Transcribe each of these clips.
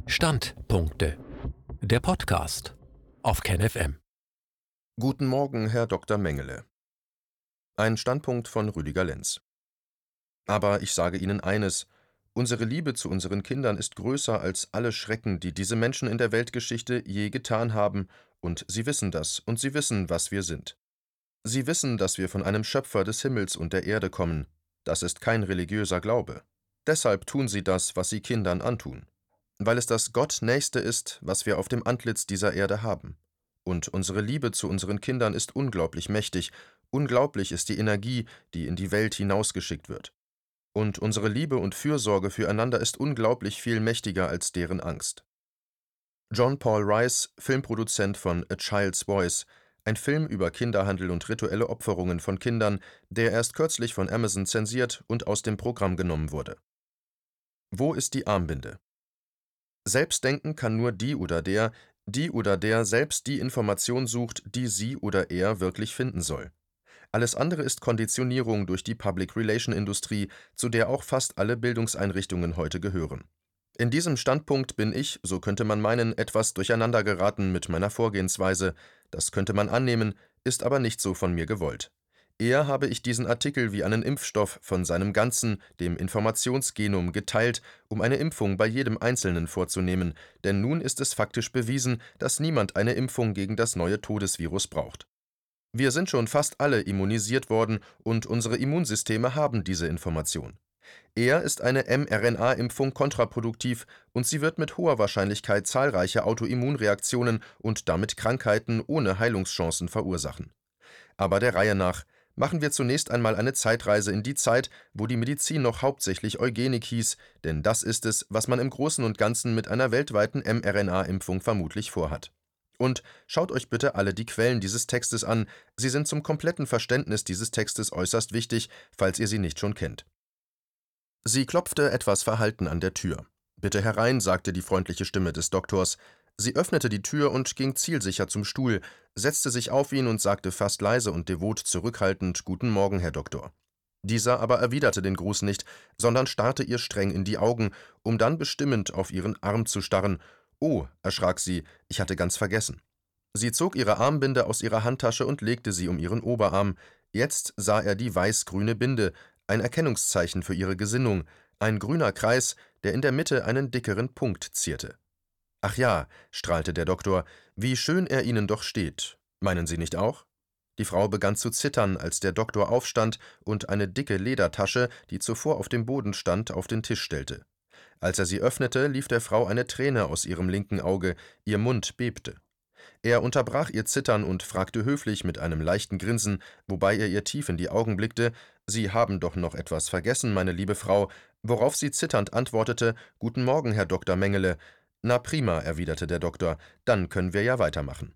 Standpunkte. Der Podcast auf KenFM. Guten Morgen, Herr Dr. Mengele. Ein Standpunkt von Rüdiger Lenz. Aber ich sage Ihnen eines: Unsere Liebe zu unseren Kindern ist größer als alle Schrecken, die diese Menschen in der Weltgeschichte je getan haben, und sie wissen das, und sie wissen, was wir sind. Sie wissen, dass wir von einem Schöpfer des Himmels und der Erde kommen. Das ist kein religiöser Glaube. Deshalb tun sie das, was sie Kindern antun. Weil es das Gottnächste ist, was wir auf dem Antlitz dieser Erde haben. Und unsere Liebe zu unseren Kindern ist unglaublich mächtig, unglaublich ist die Energie, die in die Welt hinausgeschickt wird. Und unsere Liebe und Fürsorge füreinander ist unglaublich viel mächtiger als deren Angst. John Paul Rice, Filmproduzent von A Child's Voice, ein Film über Kinderhandel und rituelle Opferungen von Kindern, der erst kürzlich von Amazon zensiert und aus dem Programm genommen wurde. Wo ist die Armbinde? Selbstdenken kann nur die oder der selbst die Information sucht, die sie oder er wirklich finden soll. Alles andere ist Konditionierung durch die Public-Relation-Industrie, zu der auch fast alle Bildungseinrichtungen heute gehören. In diesem Standpunkt bin ich, so könnte man meinen, etwas durcheinander geraten mit meiner Vorgehensweise. Das könnte man annehmen, ist aber nicht so von mir gewollt. Eher habe ich diesen Artikel wie einen Impfstoff von seinem ganzen, dem Informationsgenom, geteilt, um eine Impfung bei jedem Einzelnen vorzunehmen, denn nun ist es faktisch bewiesen, dass niemand eine Impfung gegen das neue Todesvirus braucht. Wir sind schon fast alle immunisiert worden und unsere Immunsysteme haben diese Information. Eher ist eine mRNA-Impfung kontraproduktiv und sie wird mit hoher Wahrscheinlichkeit zahlreiche Autoimmunreaktionen und damit Krankheiten ohne Heilungschancen verursachen. Aber der Reihe nach. Machen wir zunächst einmal eine Zeitreise in die Zeit, wo die Medizin noch hauptsächlich Eugenik hieß, denn das ist es, was man im Großen und Ganzen mit einer weltweiten mRNA-Impfung vermutlich vorhat. Und schaut euch bitte alle die Quellen dieses Textes an, sie sind zum kompletten Verständnis dieses Textes äußerst wichtig, falls ihr sie nicht schon kennt. Sie klopfte etwas verhalten an der Tür. »Bitte herein«, sagte die freundliche Stimme des Doktors. Sie öffnete die Tür und ging zielsicher zum Stuhl, setzte sich auf ihn und sagte fast leise und devot zurückhaltend: »Guten Morgen, Herr Doktor.« Dieser aber erwiderte den Gruß nicht, sondern starrte ihr streng in die Augen, um dann bestimmend auf ihren Arm zu starren. »Oh«, erschrak sie, »ich hatte ganz vergessen.« Sie zog ihre Armbinde aus ihrer Handtasche und legte sie um ihren Oberarm. Jetzt sah er die weiß-grüne Binde, ein Erkennungszeichen für ihre Gesinnung, ein grüner Kreis, der in der Mitte einen dickeren Punkt zierte. »Ach ja«, strahlte der Doktor, »wie schön er Ihnen doch steht. Meinen Sie nicht auch?« Die Frau begann zu zittern, als der Doktor aufstand und eine dicke Ledertasche, die zuvor auf dem Boden stand, auf den Tisch stellte. Als er sie öffnete, lief der Frau eine Träne aus ihrem linken Auge, ihr Mund bebte. Er unterbrach ihr Zittern und fragte höflich mit einem leichten Grinsen, wobei er ihr tief in die Augen blickte: »Sie haben doch noch etwas vergessen, meine liebe Frau«, worauf sie zitternd antwortete: »Guten Morgen, Herr Dr. Mengele.« »Na prima«, erwiderte der Doktor, »dann können wir ja weitermachen.«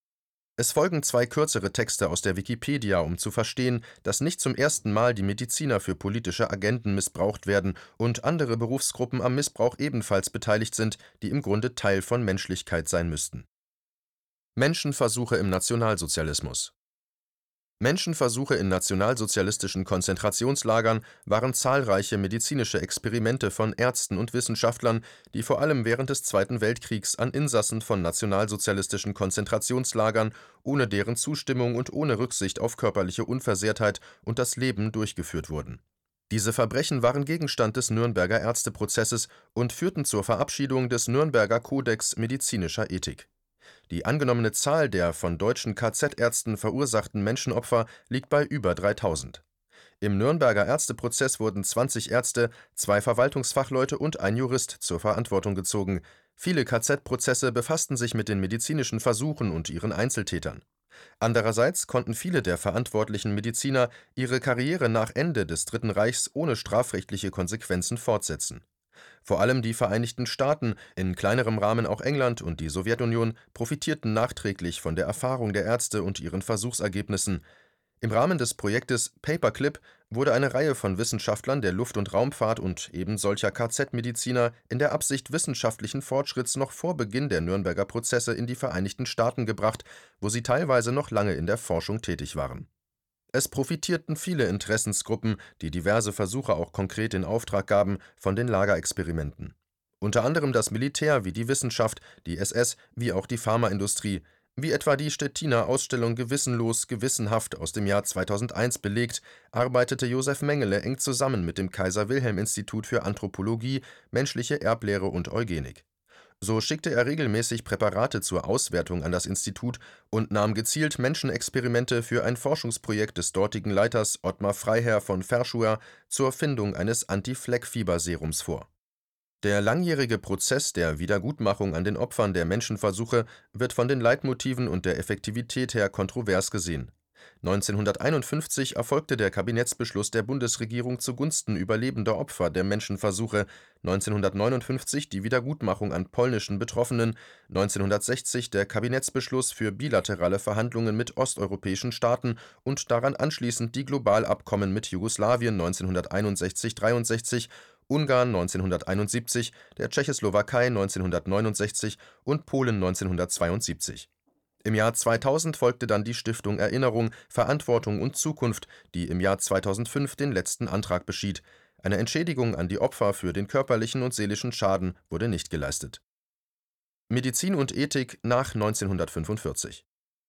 Es folgen 2 kürzere Texte aus der Wikipedia, um zu verstehen, dass nicht zum ersten Mal die Mediziner für politische Agenden missbraucht werden und andere Berufsgruppen am Missbrauch ebenfalls beteiligt sind, die im Grunde Teil von Menschlichkeit sein müssten. Menschenversuche im Nationalsozialismus. Menschenversuche in nationalsozialistischen Konzentrationslagern waren zahlreiche medizinische Experimente von Ärzten und Wissenschaftlern, die vor allem während des Zweiten Weltkriegs an Insassen von nationalsozialistischen Konzentrationslagern ohne deren Zustimmung und ohne Rücksicht auf körperliche Unversehrtheit und das Leben durchgeführt wurden. Diese Verbrechen waren Gegenstand des Nürnberger Ärzteprozesses und führten zur Verabschiedung des Nürnberger Kodex medizinischer Ethik. Die angenommene Zahl der von deutschen KZ-Ärzten verursachten Menschenopfer liegt bei über 3000. Im Nürnberger Ärzteprozess wurden 20 Ärzte, 2 Verwaltungsfachleute und ein Jurist zur Verantwortung gezogen. Viele KZ-Prozesse befassten sich mit den medizinischen Versuchen und ihren Einzeltätern. Andererseits konnten viele der verantwortlichen Mediziner ihre Karriere nach Ende des Dritten Reichs ohne strafrechtliche Konsequenzen fortsetzen. Vor allem die Vereinigten Staaten, in kleinerem Rahmen auch England und die Sowjetunion profitierten nachträglich von der Erfahrung der Ärzte und ihren Versuchsergebnissen. Im Rahmen des Projektes Paperclip wurde eine Reihe von Wissenschaftlern der Luft- und Raumfahrt und eben solcher KZ-Mediziner in der Absicht wissenschaftlichen Fortschritts noch vor Beginn der Nürnberger Prozesse in die Vereinigten Staaten gebracht, wo sie teilweise noch lange in der Forschung tätig waren. Es profitierten viele Interessensgruppen, die diverse Versuche auch konkret in Auftrag gaben, von den Lagerexperimenten. Unter anderem das Militär wie die Wissenschaft, die SS wie auch die Pharmaindustrie, wie etwa die Stettiner Ausstellung Gewissenlos, gewissenhaft aus dem Jahr 2001 belegt, arbeitete Josef Mengele eng zusammen mit dem Kaiser-Wilhelm-Institut für Anthropologie, menschliche Erblehre und Eugenik. So schickte er regelmäßig Präparate zur Auswertung an das Institut und nahm gezielt Menschenexperimente für ein Forschungsprojekt des dortigen Leiters Ottmar Freiherr von Verschuer zur Findung eines Anti-Fleck-Fieberserums vor. Der langjährige Prozess der Wiedergutmachung an den Opfern der Menschenversuche wird von den Leitmotiven und der Effektivität her kontrovers gesehen. 1951 erfolgte der Kabinettsbeschluss der Bundesregierung zugunsten überlebender Opfer der Menschenversuche, 1959 die Wiedergutmachung an polnischen Betroffenen, 1960 der Kabinettsbeschluss für bilaterale Verhandlungen mit osteuropäischen Staaten und daran anschließend die Globalabkommen mit Jugoslawien 1961 / 63, Ungarn 1971, der Tschechoslowakei 1969 und Polen 1972. Im Jahr 2000 folgte dann die Stiftung Erinnerung, Verantwortung und Zukunft, die im Jahr 2005 den letzten Antrag beschied. Eine Entschädigung an die Opfer für den körperlichen und seelischen Schaden wurde nicht geleistet. Medizin und Ethik nach 1945.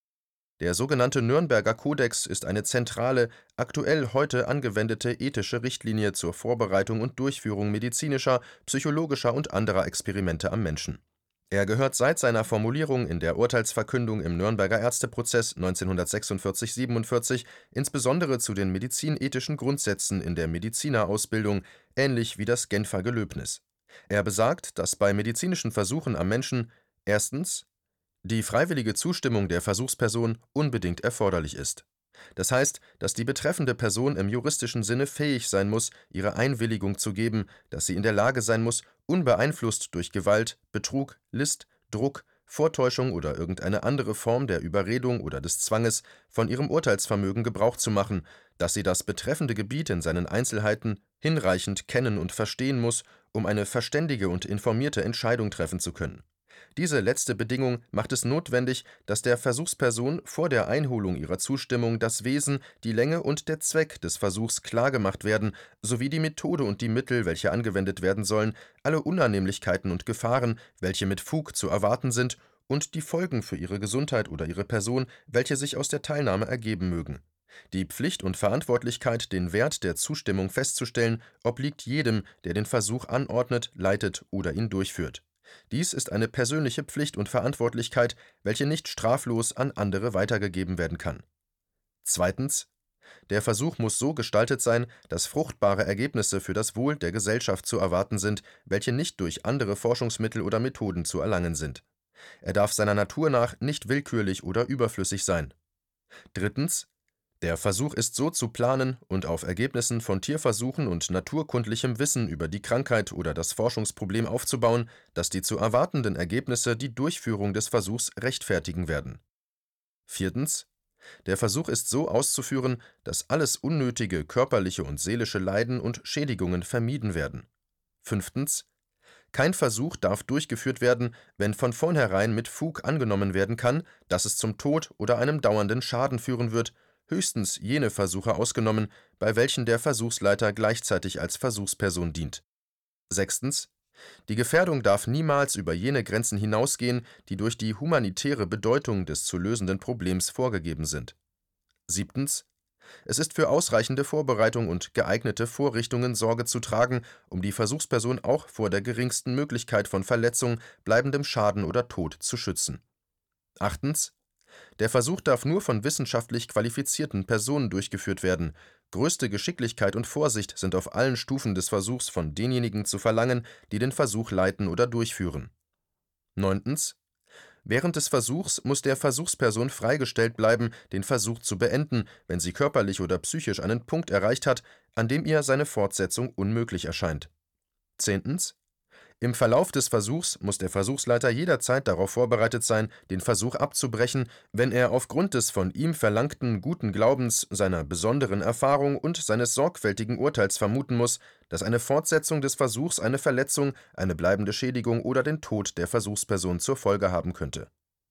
Der sogenannte Nürnberger Kodex ist eine zentrale, aktuell heute angewendete ethische Richtlinie zur Vorbereitung und Durchführung medizinischer, psychologischer und anderer Experimente am Menschen. Er gehört seit seiner Formulierung in der Urteilsverkündung im Nürnberger Ärzteprozess 1946 / 47 insbesondere zu den medizinethischen Grundsätzen in der Medizinerausbildung, ähnlich wie das Genfer Gelöbnis. Er besagt, dass bei medizinischen Versuchen am Menschen erstens die freiwillige Zustimmung der Versuchsperson unbedingt erforderlich ist. Das heißt, dass die betreffende Person im juristischen Sinne fähig sein muss, ihre Einwilligung zu geben, dass sie in der Lage sein muss, unbeeinflusst durch Gewalt, Betrug, List, Druck, Vortäuschung oder irgendeine andere Form der Überredung oder des Zwanges von ihrem Urteilsvermögen Gebrauch zu machen, dass sie das betreffende Gebiet in seinen Einzelheiten hinreichend kennen und verstehen muss, um eine verständige und informierte Entscheidung treffen zu können. Diese letzte Bedingung macht es notwendig, dass der Versuchsperson vor der Einholung ihrer Zustimmung das Wesen, die Länge und der Zweck des Versuchs klargemacht werden, sowie die Methode und die Mittel, welche angewendet werden sollen, alle Unannehmlichkeiten und Gefahren, welche mit Fug zu erwarten sind, und die Folgen für ihre Gesundheit oder ihre Person, welche sich aus der Teilnahme ergeben mögen. Die Pflicht und Verantwortlichkeit, den Wert der Zustimmung festzustellen, obliegt jedem, der den Versuch anordnet, leitet oder ihn durchführt. Dies ist eine persönliche Pflicht und Verantwortlichkeit, welche nicht straflos an andere weitergegeben werden kann. Zweitens. Der Versuch muss so gestaltet sein, dass fruchtbare Ergebnisse für das Wohl der Gesellschaft zu erwarten sind, welche nicht durch andere Forschungsmittel oder Methoden zu erlangen sind. Er darf seiner Natur nach nicht willkürlich oder überflüssig sein. Drittens. Der Versuch ist so zu planen und auf Ergebnissen von Tierversuchen und naturkundlichem Wissen über die Krankheit oder das Forschungsproblem aufzubauen, dass die zu erwartenden Ergebnisse die Durchführung des Versuchs rechtfertigen werden. Viertens. Der Versuch ist so auszuführen, dass alles unnötige körperliche und seelische Leiden und Schädigungen vermieden werden. Fünftens. Kein Versuch darf durchgeführt werden, wenn von vornherein mit Fug angenommen werden kann, dass es zum Tod oder einem dauernden Schaden führen wird, höchstens jene Versuche ausgenommen, bei welchen der Versuchsleiter gleichzeitig als Versuchsperson dient. Sechstens. Die Gefährdung darf niemals über jene Grenzen hinausgehen, die durch die humanitäre Bedeutung des zu lösenden Problems vorgegeben sind. Siebtens. Es ist für ausreichende Vorbereitung und geeignete Vorrichtungen Sorge zu tragen, um die Versuchsperson auch vor der geringsten Möglichkeit von Verletzung, bleibendem Schaden oder Tod zu schützen. Achtens. Der Versuch darf nur von wissenschaftlich qualifizierten Personen durchgeführt werden. Größte Geschicklichkeit und Vorsicht sind auf allen Stufen des Versuchs von denjenigen zu verlangen, die den Versuch leiten oder durchführen. Neuntens. Während des Versuchs muss der Versuchsperson freigestellt bleiben, den Versuch zu beenden, wenn sie körperlich oder psychisch einen Punkt erreicht hat, an dem ihr seine Fortsetzung unmöglich erscheint. Zehntens. Im Verlauf des Versuchs muss der Versuchsleiter jederzeit darauf vorbereitet sein, den Versuch abzubrechen, wenn er aufgrund des von ihm verlangten guten Glaubens, seiner besonderen Erfahrung und seines sorgfältigen Urteils vermuten muss, dass eine Fortsetzung des Versuchs eine Verletzung, eine bleibende Schädigung oder den Tod der Versuchsperson zur Folge haben könnte.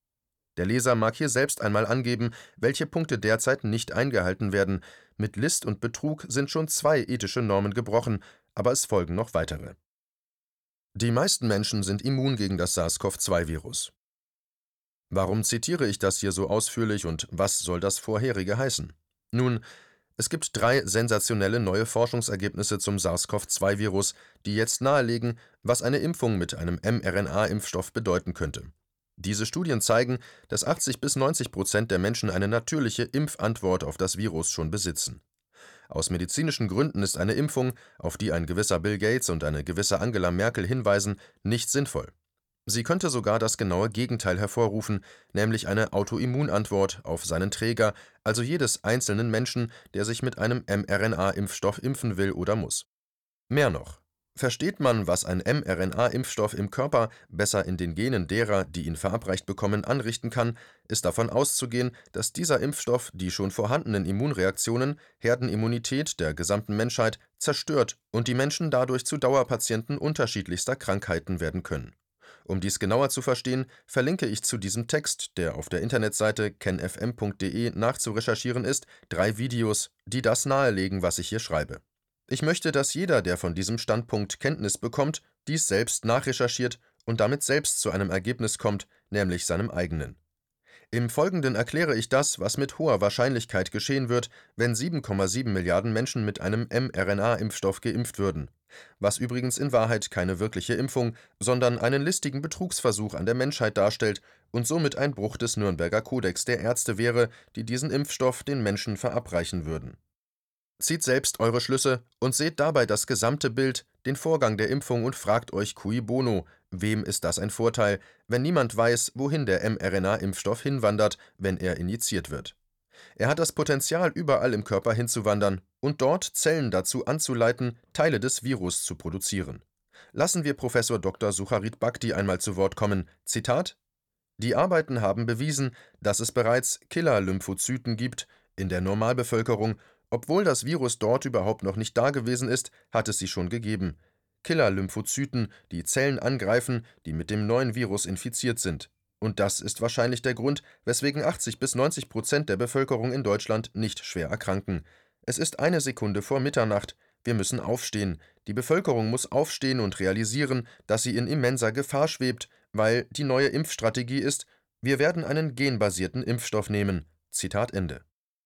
Der Leser mag hier selbst einmal angeben, welche Punkte derzeit nicht eingehalten werden. Mit List und Betrug sind schon 2 ethische Normen gebrochen, aber es folgen noch weitere. Die meisten Menschen sind immun gegen das SARS-CoV-2-Virus. Warum zitiere ich das hier so ausführlich und was soll das vorherige heißen? Nun, es gibt 3 sensationelle neue Forschungsergebnisse zum SARS-CoV-2-Virus, die jetzt nahelegen, was eine Impfung mit einem mRNA-Impfstoff bedeuten könnte. Diese Studien zeigen, dass 80–90% der Menschen eine natürliche Impfantwort auf das Virus schon besitzen. Aus medizinischen Gründen ist eine Impfung, auf die ein gewisser Bill Gates und eine gewisse Angela Merkel hinweisen, nicht sinnvoll. Sie könnte sogar das genaue Gegenteil hervorrufen, nämlich eine Autoimmunantwort auf seinen Träger, also jedes einzelnen Menschen, der sich mit einem mRNA-Impfstoff impfen will oder muss. Mehr noch: Versteht man, was ein mRNA-Impfstoff im Körper, besser in den Genen derer, die ihn verabreicht bekommen, anrichten kann, ist davon auszugehen, dass dieser Impfstoff die schon vorhandenen Immunreaktionen, Herdenimmunität der gesamten Menschheit, zerstört und die Menschen dadurch zu Dauerpatienten unterschiedlichster Krankheiten werden können. Um dies genauer zu verstehen, verlinke ich zu diesem Text, der auf der Internetseite kenfm.de nachzurecherchieren ist, 3 Videos, die das nahelegen, was ich hier schreibe. Ich möchte, dass jeder, der von diesem Standpunkt Kenntnis bekommt, dies selbst nachrecherchiert und damit selbst zu einem Ergebnis kommt, nämlich seinem eigenen. Im Folgenden erkläre ich das, was mit hoher Wahrscheinlichkeit geschehen wird, wenn 7,7 Milliarden Menschen mit einem mRNA-Impfstoff geimpft würden, was übrigens in Wahrheit keine wirkliche Impfung, sondern einen listigen Betrugsversuch an der Menschheit darstellt und somit ein Bruch des Nürnberger Kodex der Ärzte wäre, die diesen Impfstoff den Menschen verabreichen würden. Zieht selbst eure Schlüsse und seht dabei das gesamte Bild, den Vorgang der Impfung und fragt euch cui bono, wem ist das ein Vorteil, wenn niemand weiß, wohin der mRNA-Impfstoff hinwandert, wenn er injiziert wird. Er hat das Potenzial, überall im Körper hinzuwandern und dort Zellen dazu anzuleiten, Teile des Virus zu produzieren. Lassen wir Professor Dr. Sucharit Bhakdi einmal zu Wort kommen. Zitat: Die Arbeiten haben bewiesen, dass es bereits Killer-Lymphozyten gibt in der Normalbevölkerung. Obwohl das Virus dort überhaupt noch nicht dagewesen ist, hat es sie schon gegeben. Killer-Lymphozyten, die Zellen angreifen, die mit dem neuen Virus infiziert sind. Und das ist wahrscheinlich der Grund, weswegen 80–90% der Bevölkerung in Deutschland nicht schwer erkranken. Es ist 1 Sekunde vor Mitternacht. Wir müssen aufstehen. Die Bevölkerung muss aufstehen und realisieren, dass sie in immenser Gefahr schwebt, weil die neue Impfstrategie ist: Wir werden einen genbasierten Impfstoff nehmen. Zitat Ende.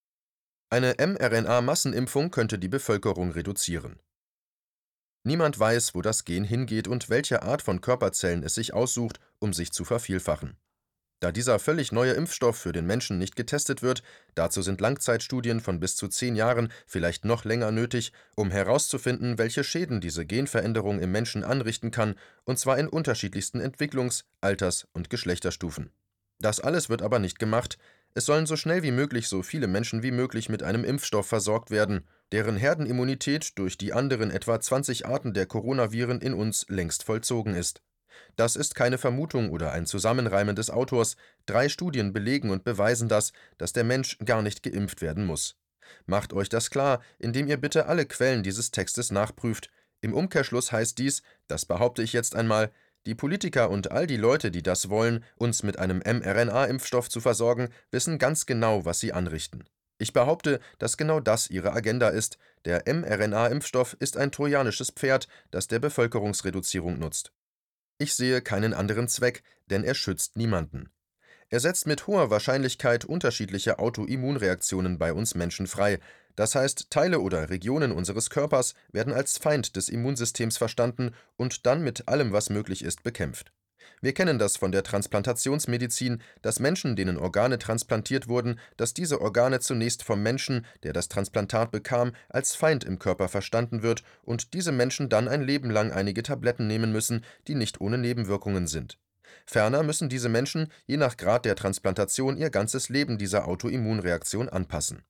Eine mRNA-Massenimpfung könnte die Bevölkerung reduzieren. Niemand weiß, wo das Gen hingeht und welche Art von Körperzellen es sich aussucht, um sich zu vervielfachen. Da dieser völlig neue Impfstoff für den Menschen nicht getestet wird, dazu sind Langzeitstudien von bis zu 10 Jahren, vielleicht noch länger nötig, um herauszufinden, welche Schäden diese Genveränderung im Menschen anrichten kann, und zwar in unterschiedlichsten Entwicklungs-, Alters- und Geschlechterstufen. Das alles wird aber nicht gemacht. Es sollen so schnell wie möglich so viele Menschen wie möglich mit einem Impfstoff versorgt werden, deren Herdenimmunität durch die anderen etwa 20 Arten der Coronaviren in uns längst vollzogen ist. Das ist keine Vermutung oder ein Zusammenreimen des Autors. 3 Studien belegen und beweisen das, dass der Mensch gar nicht geimpft werden muss. Macht euch das klar, indem ihr bitte alle Quellen dieses Textes nachprüft. Im Umkehrschluss heißt dies, das behaupte ich jetzt einmal, die Politiker und all die Leute, die das wollen, uns mit einem mRNA-Impfstoff zu versorgen, wissen ganz genau, was sie anrichten. Ich behaupte, dass genau das ihre Agenda ist. Der mRNA-Impfstoff ist ein trojanisches Pferd, das der Bevölkerungsreduzierung nutzt. Ich sehe keinen anderen Zweck, denn er schützt niemanden. Er setzt mit hoher Wahrscheinlichkeit unterschiedliche Autoimmunreaktionen bei uns Menschen frei. Das heißt, Teile oder Regionen unseres Körpers werden als Feind des Immunsystems verstanden und dann mit allem, was möglich ist, bekämpft. Wir kennen das von der Transplantationsmedizin, dass Menschen, denen Organe transplantiert wurden, dass diese Organe zunächst vom Menschen, der das Transplantat bekam, als Feind im Körper verstanden wird und diese Menschen dann ein Leben lang einige Tabletten nehmen müssen, die nicht ohne Nebenwirkungen sind. Ferner müssen diese Menschen je nach Grad der Transplantation ihr ganzes Leben dieser Autoimmunreaktion anpassen.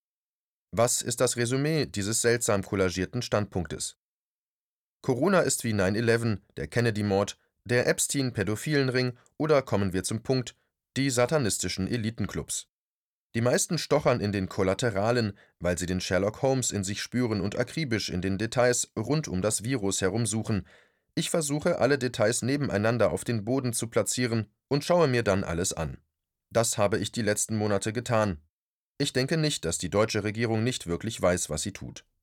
Was ist das Resümee dieses seltsam kollagierten Standpunktes? Corona ist wie 9/11, der Kennedy-Mord, der Epstein-Pädophilenring oder, kommen wir zum Punkt, die satanistischen Elitenclubs. Die meisten stochern in den Kollateralen, weil sie den Sherlock Holmes in sich spüren und akribisch in den Details rund um das Virus herumsuchen. Ich versuche, alle Details nebeneinander auf den Boden zu platzieren und schaue mir dann alles an. Das habe ich die letzten Monate getan. Ich denke nicht, dass die deutsche Regierung nicht wirklich weiß, was sie tut.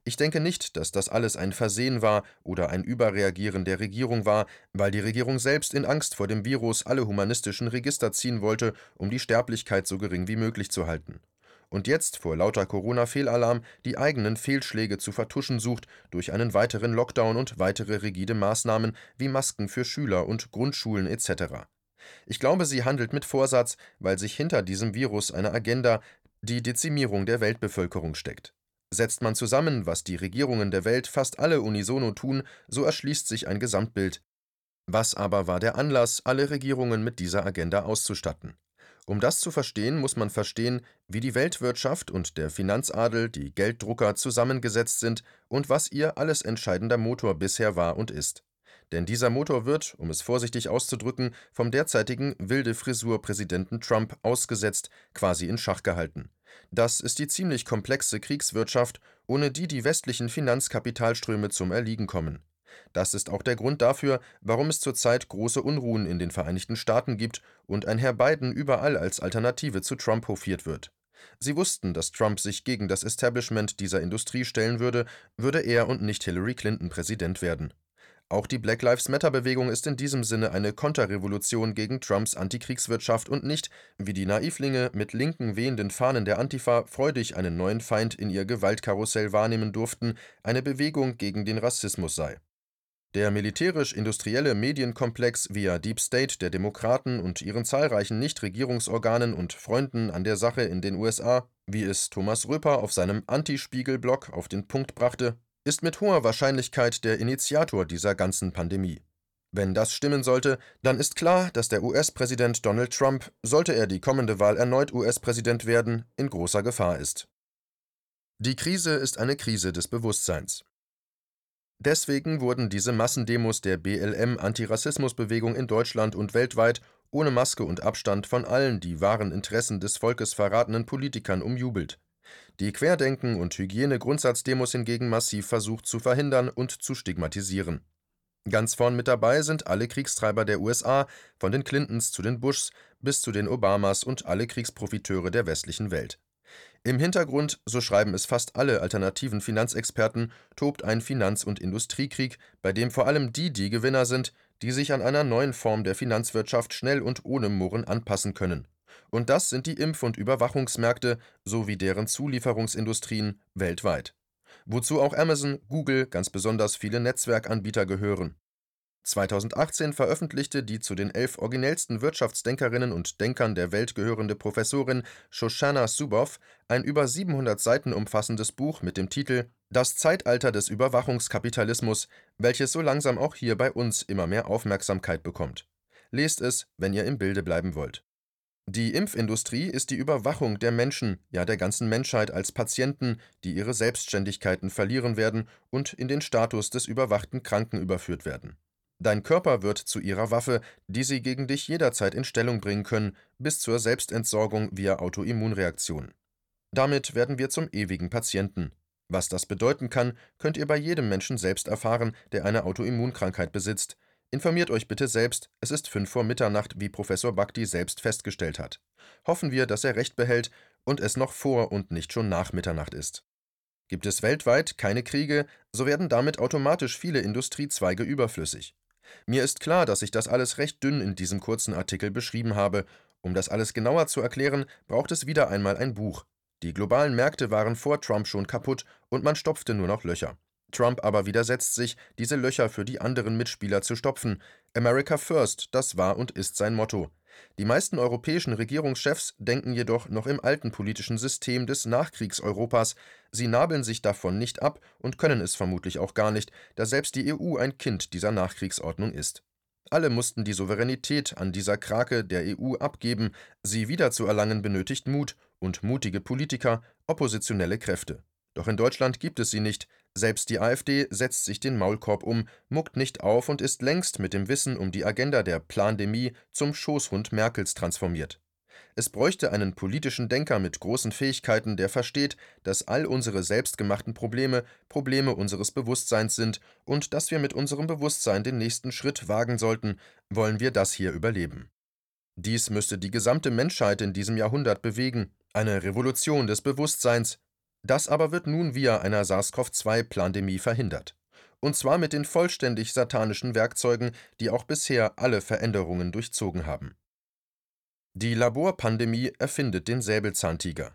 Ich denke nicht, dass das alles ein Versehen war oder ein Überreagieren der Regierung war, weil die Regierung selbst in Angst vor dem Virus alle humanistischen Register ziehen wollte, um die Sterblichkeit so gering wie möglich zu halten. Und jetzt vor lauter Corona-Fehlalarm die eigenen Fehlschläge zu vertuschen sucht durch einen weiteren Lockdown und weitere rigide Maßnahmen wie Masken für Schüler und Grundschulen etc. Ich glaube, sie handelt mit Vorsatz, weil sich hinter diesem Virus eine Agenda, die Dezimierung der Weltbevölkerung steckt. Setzt man zusammen, was die Regierungen der Welt fast alle unisono tun, so erschließt sich ein Gesamtbild. Was aber war der Anlass, alle Regierungen mit dieser Agenda auszustatten? Um das zu verstehen, muss man verstehen, wie die Weltwirtschaft und der Finanzadel, die Gelddrucker, zusammengesetzt sind und was ihr alles entscheidender Motor bisher war und ist. Denn dieser Motor wird, um es vorsichtig auszudrücken, vom derzeitigen Wilde-Frisur-Präsidenten Trump ausgesetzt, quasi in Schach gehalten. Das ist die ziemlich komplexe Kriegswirtschaft, ohne die die westlichen Finanzkapitalströme zum Erliegen kommen. Das ist auch der Grund dafür, warum es zurzeit große Unruhen in den Vereinigten Staaten gibt und ein Herr Biden überall als Alternative zu Trump hofiert wird. Sie wussten, dass Trump sich gegen das Establishment dieser Industrie stellen würde, würde er und nicht Hillary Clinton Präsident werden. Auch die Black Lives Matter-Bewegung ist in diesem Sinne eine Konterrevolution gegen Trumps Antikriegswirtschaft und nicht, wie die Naivlinge mit linken wehenden Fahnen der Antifa freudig einen neuen Feind in ihr Gewaltkarussell wahrnehmen durften, eine Bewegung gegen den Rassismus sei. Der militärisch-industrielle Medienkomplex via Deep State der Demokraten und ihren zahlreichen Nichtregierungsorganen und Freunden an der Sache in den USA, wie es Thomas Röper auf seinem Anti-Spiegel-Blog auf den Punkt brachte, ist mit hoher Wahrscheinlichkeit der Initiator dieser ganzen Pandemie. Wenn das stimmen sollte, dann ist klar, dass der US-Präsident Donald Trump, sollte er die kommende Wahl erneut US-Präsident werden, in großer Gefahr ist. Die Krise ist eine Krise des Bewusstseins. Deswegen wurden diese Massendemos der BLM-Antirassismusbewegung in Deutschland und weltweit ohne Maske und Abstand von allen die wahren Interessen des Volkes verratenen Politikern umjubelt. Die Querdenken- und Hygiene-Grundsatzdemos hingegen massiv versucht zu verhindern und zu stigmatisieren. Ganz vorn mit dabei sind alle Kriegstreiber der USA, von den Clintons zu den Bushs bis zu den Obamas und alle Kriegsprofiteure der westlichen Welt. Im Hintergrund, so schreiben es fast alle alternativen Finanzexperten, tobt ein Finanz- und Industriekrieg, bei dem vor allem die Gewinner sind, die sich an einer neuen Form der Finanzwirtschaft schnell und ohne Murren anpassen können. Und das sind die Impf- und Überwachungsmärkte sowie deren Zulieferungsindustrien weltweit. Wozu auch Amazon, Google, ganz besonders viele Netzwerkanbieter gehören. 2018 veröffentlichte die zu den 11 originellsten Wirtschaftsdenkerinnen und Denkern der Welt gehörende Professorin Shoshana Zuboff ein über 700 Seiten umfassendes Buch mit dem Titel »Das Zeitalter des Überwachungskapitalismus«, welches so langsam auch hier bei uns immer mehr Aufmerksamkeit bekommt. Lest es, wenn ihr im Bilde bleiben wollt. Die Impfindustrie ist die Überwachung der Menschen, ja der ganzen Menschheit als Patienten, die ihre Selbstständigkeiten verlieren werden und in den Status des überwachten Kranken überführt werden. Dein Körper wird zu ihrer Waffe, die sie gegen dich jederzeit in Stellung bringen können, bis zur Selbstentsorgung via Autoimmunreaktion. Damit werden wir zum ewigen Patienten. Was das bedeuten kann, könnt ihr bei jedem Menschen selbst erfahren, der eine Autoimmunkrankheit besitzt. Informiert euch bitte selbst, es ist 5 vor Mitternacht, wie Professor Bhakdi selbst festgestellt hat. Hoffen wir, dass er Recht behält und es noch vor und nicht schon nach Mitternacht ist. Gibt es weltweit keine Kriege, so werden damit automatisch viele Industriezweige überflüssig. Mir ist klar, dass ich das alles recht dünn in diesem kurzen Artikel beschrieben habe. Um das alles genauer zu erklären, braucht es wieder einmal ein Buch. Die globalen Märkte waren vor Trump schon kaputt und man stopfte nur noch Löcher. Trump aber widersetzt sich, diese Löcher für die anderen Mitspieler zu stopfen. America First, das war und ist sein Motto. Die meisten europäischen Regierungschefs denken jedoch noch im alten politischen System des Nachkriegseuropas. Sie nabeln sich davon nicht ab und können es vermutlich auch gar nicht, da selbst die EU ein Kind dieser Nachkriegsordnung ist. Alle mussten die Souveränität an dieser Krake der EU abgeben. Sie wiederzuerlangen benötigt Mut und mutige Politiker, oppositionelle Kräfte. Doch in Deutschland gibt es sie nicht. Selbst die AfD setzt sich den Maulkorb um, muckt nicht auf und ist längst mit dem Wissen um die Agenda der Plandemie zum Schoßhund Merkels transformiert. Es bräuchte einen politischen Denker mit großen Fähigkeiten, der versteht, dass all unsere selbstgemachten Probleme Probleme unseres Bewusstseins sind und dass wir mit unserem Bewusstsein den nächsten Schritt wagen sollten, wollen wir das hier überleben. Dies müsste die gesamte Menschheit in diesem Jahrhundert bewegen, eine Revolution des Bewusstseins. Das aber wird nun via einer SARS-CoV-2-Plandemie verhindert. Und zwar mit den vollständig satanischen Werkzeugen, die auch bisher alle Veränderungen durchzogen haben. Die Laborpandemie erfindet den Säbelzahntiger.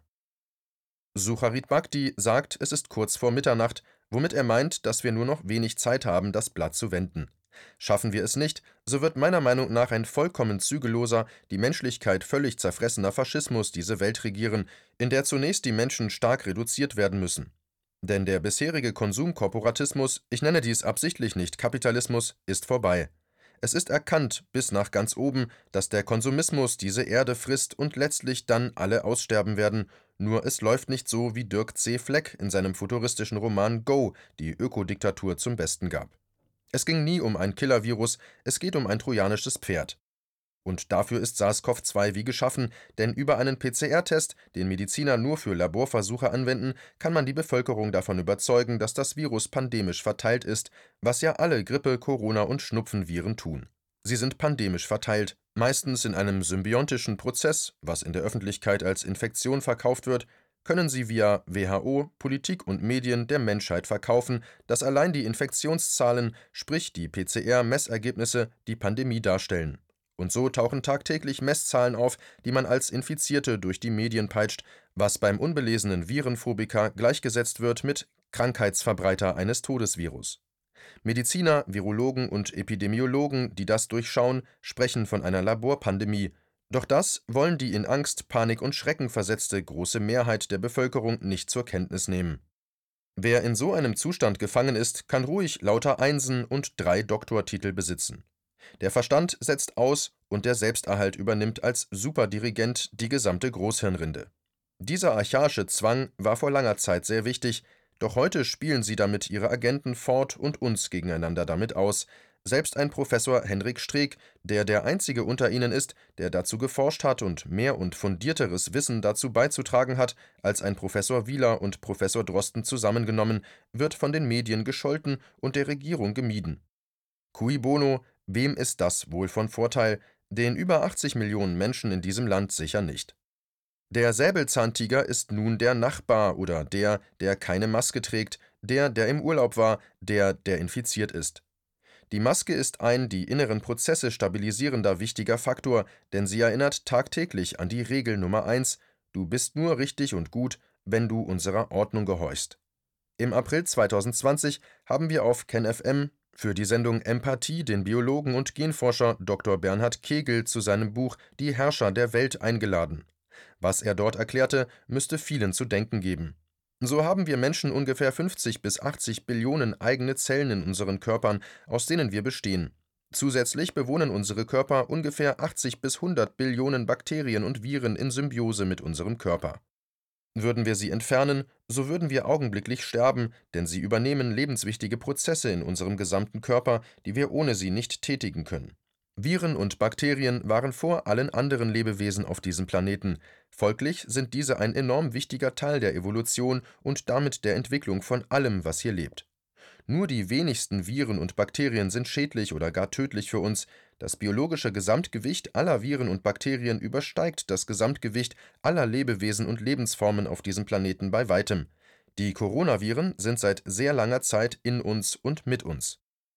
Sucharit Bhakti sagt, es ist kurz vor Mitternacht, womit er meint, dass wir nur noch wenig Zeit haben, das Blatt zu wenden. Schaffen wir es nicht, so wird meiner Meinung nach ein vollkommen zügelloser, die Menschlichkeit völlig zerfressener Faschismus diese Welt regieren, in der zunächst die Menschen stark reduziert werden müssen. Denn der bisherige Konsumkorporatismus, ich nenne dies absichtlich nicht Kapitalismus, ist vorbei. Es ist erkannt, bis nach ganz oben, dass der Konsumismus diese Erde frisst und letztlich dann alle aussterben werden, nur es läuft nicht so, wie Dirk C. Fleck in seinem futuristischen Roman Go die Ökodiktatur zum Besten gab. Es ging nie um ein Killer-Virus, es geht um ein trojanisches Pferd. Und dafür ist SARS-CoV-2 wie geschaffen, denn über einen PCR-Test, den Mediziner nur für Laborversuche anwenden, kann man die Bevölkerung davon überzeugen, dass das Virus pandemisch verteilt ist, was ja alle Grippe-, Corona- und Schnupfenviren tun. Sie sind pandemisch verteilt, meistens in einem symbiontischen Prozess, was in der Öffentlichkeit als Infektion verkauft wird, können sie via WHO, Politik und Medien der Menschheit verkaufen, dass allein die Infektionszahlen, sprich die PCR-Messergebnisse, die Pandemie darstellen. Und so tauchen tagtäglich Messzahlen auf, die man als Infizierte durch die Medien peitscht, was beim unbelesenen Virenphobiker gleichgesetzt wird mit Krankheitsverbreiter eines Todesvirus. Mediziner, Virologen und Epidemiologen, die das durchschauen, sprechen von einer Laborpandemie. Doch das wollen die in Angst, Panik und Schrecken versetzte große Mehrheit der Bevölkerung nicht zur Kenntnis nehmen. Wer in so einem Zustand gefangen ist, kann ruhig lauter Einsen und 3 Doktortitel besitzen. Der Verstand setzt aus und der Selbsterhalt übernimmt als Superdirigent die gesamte Großhirnrinde. Dieser archaische Zwang war vor langer Zeit sehr wichtig, doch heute spielen sie damit ihre Agenten fort und uns gegeneinander damit aus. Selbst ein Professor Henrik Streeck, der einzige unter ihnen ist, der dazu geforscht hat und mehr und fundierteres Wissen dazu beizutragen hat, als ein Professor Wieler und Professor Drosten zusammengenommen, wird von den Medien gescholten und der Regierung gemieden. Cui bono, wem ist das wohl von Vorteil? Den über 80 Millionen Menschen in diesem Land sicher nicht. Der Säbelzahntiger ist nun der Nachbar oder der keine Maske trägt, der im Urlaub war, der infiziert ist. Die Maske ist ein die inneren Prozesse stabilisierender wichtiger Faktor, denn sie erinnert tagtäglich an die Regel Nummer 1: Du bist nur richtig und gut, wenn du unserer Ordnung gehorchst. Im April 2020 haben wir auf KenFM für die Sendung Empathie den Biologen und Genforscher Dr. Bernhard Kegel zu seinem Buch Die Herrscher der Welt eingeladen. Was er dort erklärte, müsste vielen zu denken geben. So haben wir Menschen ungefähr 50 bis 80 Billionen eigene Zellen in unseren Körpern, aus denen wir bestehen. Zusätzlich bewohnen unsere Körper ungefähr 80 bis 100 Billionen Bakterien und Viren in Symbiose mit unserem Körper. Würden wir sie entfernen, so würden wir augenblicklich sterben, denn sie übernehmen lebenswichtige Prozesse in unserem gesamten Körper, die wir ohne sie nicht tätigen können. Viren und Bakterien waren vor allen anderen Lebewesen auf diesem Planeten, folglich sind diese ein enorm wichtiger Teil der Evolution und damit der Entwicklung von allem, was hier lebt. Nur die wenigsten Viren und Bakterien sind schädlich oder gar tödlich für uns. Das biologische Gesamtgewicht aller Viren und Bakterien übersteigt das Gesamtgewicht aller Lebewesen und Lebensformen auf diesem Planeten bei weitem. Die Coronaviren sind seit sehr langer Zeit in uns und mit uns.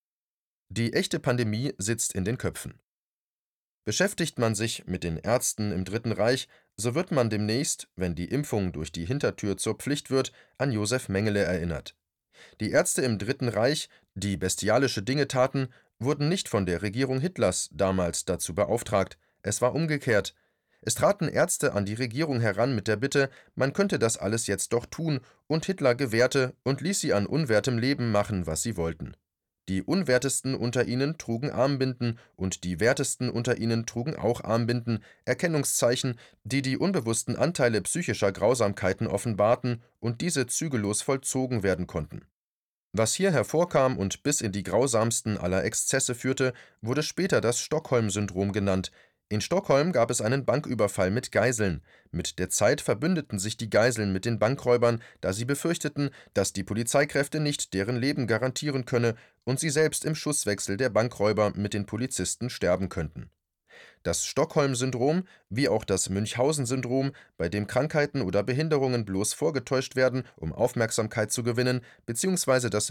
Die echte Pandemie sitzt in den Köpfen. Beschäftigt man sich mit den Ärzten im Dritten Reich, so wird man demnächst, wenn die Impfung durch die Hintertür zur Pflicht wird, an Josef Mengele erinnert. Die Ärzte im Dritten Reich, die bestialische Dinge taten, wurden nicht von der Regierung Hitlers damals dazu beauftragt, es war umgekehrt. Es traten Ärzte an die Regierung heran mit der Bitte, man könnte das alles jetzt doch tun, und Hitler gewährte und ließ sie an unwertem Leben machen, was sie wollten. Die Unwertesten unter ihnen trugen Armbinden und die Wertesten unter ihnen trugen auch Armbinden, Erkennungszeichen, die die unbewussten Anteile psychischer Grausamkeiten offenbarten und diese zügellos vollzogen werden konnten. Was hier hervorkam und bis in die grausamsten aller Exzesse führte, wurde später das Stockholm-Syndrom genannt. In Stockholm gab es einen Banküberfall mit Geiseln. Mit der Zeit verbündeten sich die Geiseln mit den Bankräubern, da sie befürchteten, dass die Polizeikräfte nicht deren Leben garantieren könne und sie selbst im Schusswechsel der Bankräuber mit den Polizisten sterben könnten. Das Stockholm-Syndrom, wie auch das Münchhausen-Syndrom, bei dem Krankheiten oder Behinderungen bloß vorgetäuscht werden, um Aufmerksamkeit zu gewinnen, beziehungsweise das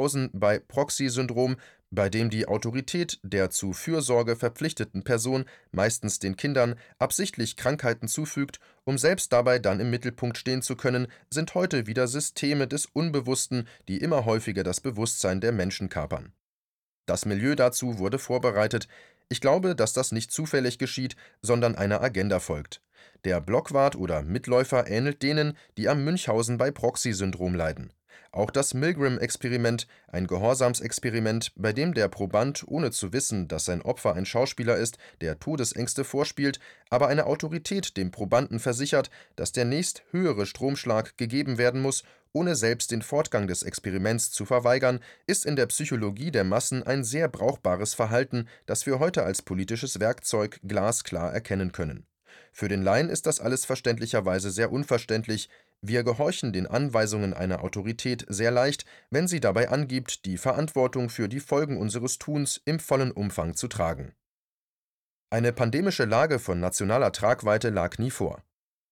Münchhausen-bei-Proxy-Syndrom, bei dem die Autorität der zu Fürsorge verpflichteten Person, meistens den Kindern, absichtlich Krankheiten zufügt, um selbst dabei dann im Mittelpunkt stehen zu können, sind heute wieder Systeme des Unbewussten, die immer häufiger das Bewusstsein der Menschen kapern. Das Milieu dazu wurde vorbereitet. Ich glaube, dass das nicht zufällig geschieht, sondern einer Agenda folgt. Der Blockwart oder Mitläufer ähnelt denen, die am Münchhausen-bei-Proxy-Syndrom leiden. Auch das Milgram-Experiment, ein Gehorsamsexperiment, bei dem der Proband, ohne zu wissen, dass sein Opfer ein Schauspieler ist, der Todesängste vorspielt, aber eine Autorität dem Probanden versichert, dass der nächst höhere Stromschlag gegeben werden muss, ohne selbst den Fortgang des Experiments zu verweigern, ist in der Psychologie der Massen ein sehr brauchbares Verhalten, das wir heute als politisches Werkzeug glasklar erkennen können. Für den Laien ist das alles verständlicherweise sehr unverständlich. Wir gehorchen den Anweisungen einer Autorität sehr leicht, wenn sie dabei angibt, die Verantwortung für die Folgen unseres Tuns im vollen Umfang zu tragen. Eine pandemische Lage von nationaler Tragweite lag nie vor.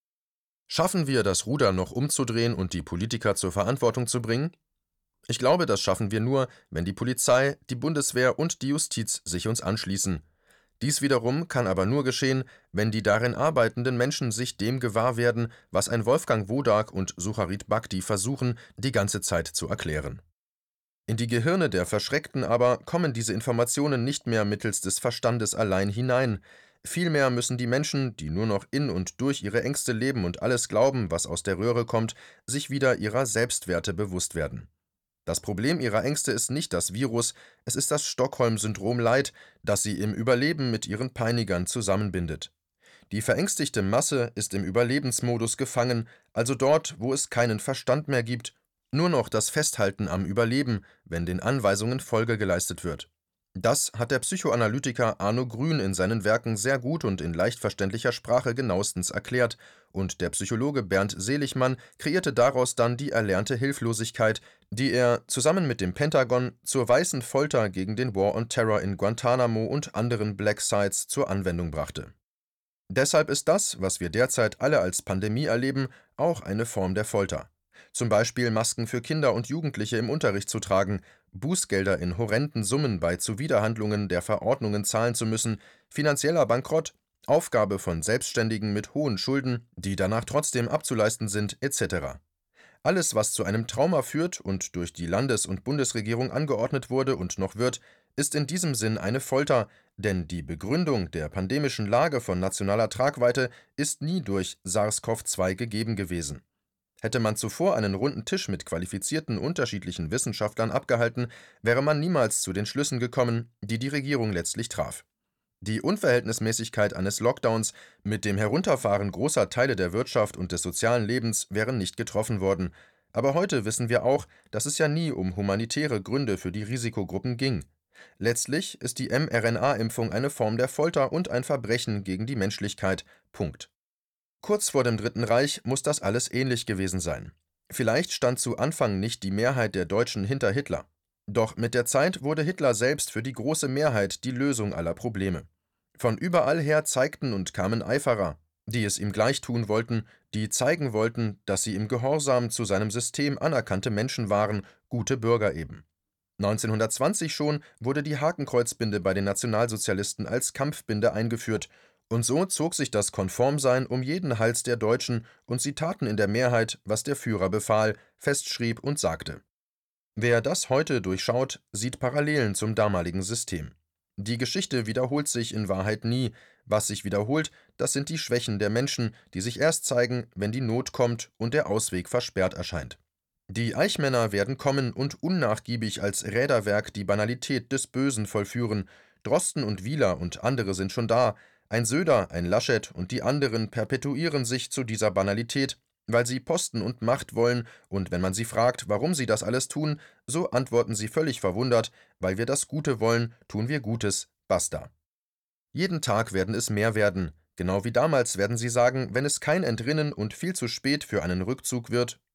Schaffen wir, das Ruder noch umzudrehen und die Politiker zur Verantwortung zu bringen? Ich glaube, das schaffen wir nur, wenn die Polizei, die Bundeswehr und die Justiz sich uns anschließen. Dies wiederum kann aber nur geschehen, wenn die darin arbeitenden Menschen sich dem gewahr werden, was ein Wolfgang Wodak und Sucharit Bhakdi versuchen, die ganze Zeit zu erklären. In die Gehirne der Verschreckten aber kommen diese Informationen nicht mehr mittels des Verstandes allein hinein. Vielmehr müssen die Menschen, die nur noch in und durch ihre Ängste leben und alles glauben, was aus der Röhre kommt, sich wieder ihrer Selbstwerte bewusst werden. Das Problem ihrer Ängste ist nicht das Virus, es ist das Stockholm-Syndrom-Leid, das sie im Überleben mit ihren Peinigern zusammenbindet. Die verängstigte Masse ist im Überlebensmodus gefangen, also dort, wo es keinen Verstand mehr gibt, nur noch das Festhalten am Überleben, wenn den Anweisungen Folge geleistet wird. Das hat der Psychoanalytiker Arno Grün in seinen Werken sehr gut und in leicht verständlicher Sprache genauestens erklärt, und der Psychologe Bernd Seligmann kreierte daraus dann die erlernte Hilflosigkeit, die er, zusammen mit dem Pentagon, zur weißen Folter gegen den War on Terror in Guantanamo und anderen Black Sites zur Anwendung brachte. Deshalb ist das, was wir derzeit alle als Pandemie erleben, auch eine Form der Folter. Zum Beispiel Masken für Kinder und Jugendliche im Unterricht zu tragen, Bußgelder in horrenden Summen bei Zuwiderhandlungen der Verordnungen zahlen zu müssen, finanzieller Bankrott, Aufgabe von Selbstständigen mit hohen Schulden, die danach trotzdem abzuleisten sind, etc. Alles, was zu einem Trauma führt und durch die Landes- und Bundesregierung angeordnet wurde und noch wird, ist in diesem Sinn eine Folter, denn die Begründung der pandemischen Lage von nationaler Tragweite ist nie durch SARS-CoV-2 gegeben gewesen. Hätte man zuvor einen runden Tisch mit qualifizierten unterschiedlichen Wissenschaftlern abgehalten, wäre man niemals zu den Schlüssen gekommen, die die Regierung letztlich traf. Die Unverhältnismäßigkeit eines Lockdowns mit dem Herunterfahren großer Teile der Wirtschaft und des sozialen Lebens wären nicht getroffen worden. Aber heute wissen wir auch, dass es ja nie um humanitäre Gründe für die Risikogruppen ging. Letztlich ist die mRNA-Impfung eine Form der Folter und ein Verbrechen gegen die Menschlichkeit. Punkt. Kurz vor dem Dritten Reich muss das alles ähnlich gewesen sein. Vielleicht stand zu Anfang nicht die Mehrheit der Deutschen hinter Hitler. Doch mit der Zeit wurde Hitler selbst für die große Mehrheit die Lösung aller Probleme. Von überall her zeigten und kamen Eiferer, die es ihm gleich tun wollten, die zeigen wollten, dass sie im Gehorsam zu seinem System anerkannte Menschen waren, gute Bürger eben. 1920 schon wurde die Hakenkreuzbinde bei den Nationalsozialisten als Kampfbinde eingeführt, und so zog sich das Konformsein um jeden Hals der Deutschen, und sie taten in der Mehrheit, was der Führer befahl, festschrieb und sagte. Wer das heute durchschaut, sieht Parallelen zum damaligen System. Die Geschichte wiederholt sich in Wahrheit nie. Was sich wiederholt, das sind die Schwächen der Menschen, die sich erst zeigen, wenn die Not kommt und der Ausweg versperrt erscheint. Die Eichmänner werden kommen und unnachgiebig als Räderwerk die Banalität des Bösen vollführen. Drosten und Wieler und andere sind schon da. Ein Söder, ein Laschet und die anderen perpetuieren sich zu dieser Banalität, weil sie Posten und Macht wollen, und wenn man sie fragt, warum sie das alles tun, so antworten sie völlig verwundert: weil wir das Gute wollen, tun wir Gutes, basta. Jeden Tag werden es mehr werden, genau wie damals werden sie sagen, wenn es kein Entrinnen und viel zu spät für einen Rückzug wird,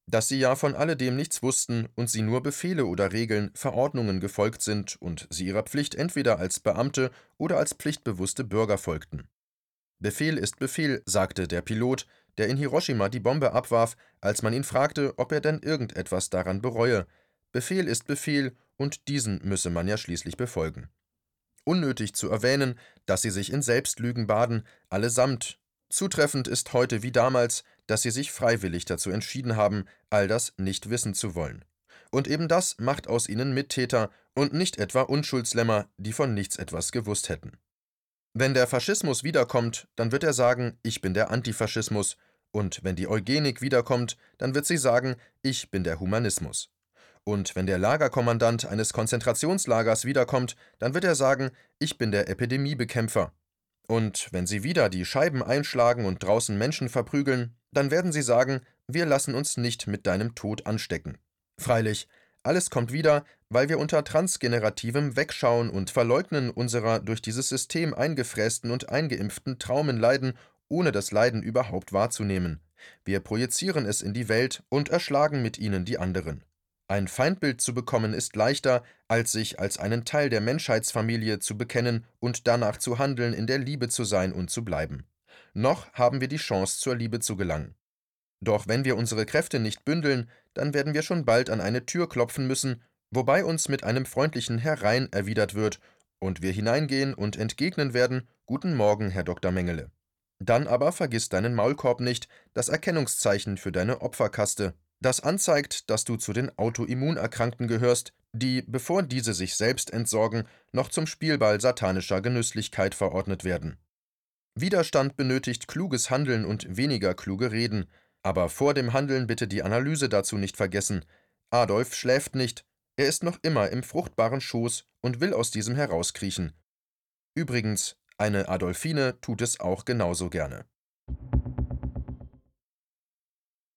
dass sie ja von alledem nichts wussten und sie nur Befehle oder Regeln, Verordnungen gefolgt sind und sie ihrer Pflicht entweder als Beamte oder als pflichtbewusste Bürger folgten. »Befehl ist Befehl«, sagte der Pilot, der in Hiroshima die Bombe abwarf, als man ihn fragte, ob er denn irgendetwas daran bereue. Befehl ist Befehl, und diesen müsse man ja schließlich befolgen. Unnötig zu erwähnen, dass sie sich in Selbstlügen baden, allesamt. Zutreffend ist heute wie damals, dass sie sich freiwillig dazu entschieden haben, all das nicht wissen zu wollen. Und eben das macht aus ihnen Mittäter und nicht etwa Unschuldslämmer, die von nichts etwas gewusst hätten. Wenn der Faschismus wiederkommt, dann wird er sagen, ich bin der Antifaschismus, und wenn die Eugenik wiederkommt, dann wird sie sagen, ich bin der Humanismus. Und wenn der Lagerkommandant eines Konzentrationslagers wiederkommt, dann wird er sagen, ich bin der Epidemiebekämpfer. Und wenn sie wieder die Scheiben einschlagen und draußen Menschen verprügeln, dann werden sie sagen, wir lassen uns nicht mit deinem Tod anstecken. Freilich, alles kommt wieder, weil wir unter transgenerativem Wegschauen und Verleugnen unserer durch dieses System eingefrästen und eingeimpften Traumen leiden, ohne das Leiden überhaupt wahrzunehmen. Wir projizieren es in die Welt und erschlagen mit ihnen die anderen. Ein Feindbild zu bekommen ist leichter, als sich als einen Teil der Menschheitsfamilie zu bekennen und danach zu handeln, in der Liebe zu sein und zu bleiben. Noch haben wir die Chance, zur Liebe zu gelangen. Doch wenn wir unsere Kräfte nicht bündeln, dann werden wir schon bald an eine Tür klopfen müssen, wobei uns mit einem freundlichen Herein erwidert wird und wir hineingehen und entgegnen werden: »Guten Morgen, Herr Dr. Mengele.« Dann aber vergiss deinen Maulkorb nicht, das Erkennungszeichen für deine Opferkaste, das anzeigt, dass du zu den Autoimmunerkrankten gehörst, die, bevor diese sich selbst entsorgen, noch zum Spielball satanischer Genüsslichkeit verordnet werden. Widerstand benötigt kluges Handeln und weniger kluge Reden, aber vor dem Handeln bitte die Analyse dazu nicht vergessen. Adolf schläft nicht, er ist noch immer im fruchtbaren Schoß und will aus diesem herauskriechen. Übrigens, eine Adolfine tut es auch genauso gerne.